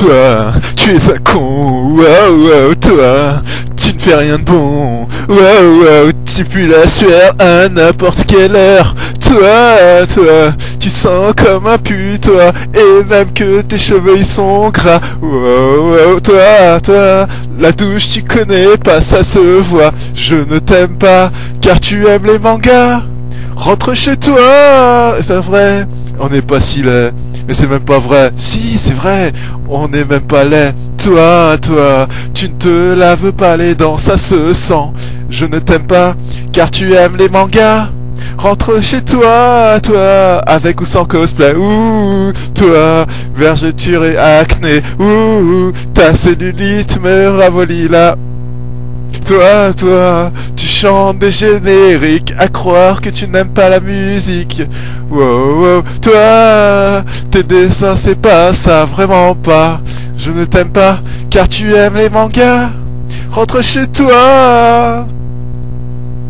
Toi, tu es un con, wow, wow, toi, tu ne fais rien de bon, wow, wow, tu pues la sueur à n'importe quelle heure, toi, tu sens comme un pu, toi, et même que tes cheveux ils sont gras, wow, wow, toi, la douche tu connais pas, ça se voit, je ne t'aime pas, car tu aimes les mangas, rentre chez toi, c'est vrai, on n'est pas si laid. Mais c'est même pas vrai. Si, c'est vrai. On n'est même pas laid. Toi, tu ne te laves pas les dents, ça se sent. Je ne t'aime pas, car tu aimes les mangas. Rentre chez toi, avec ou sans cosplay. Ouh, toi, vergeture et acné. Ouh, ta cellulite me ravolit là. Toi, tu chantes des génériques, à croire que tu n'aimes pas la musique. Wow, toi, tes dessins c'est pas ça, vraiment pas. Je ne t'aime pas, car tu aimes les mangas. Rentre chez toi.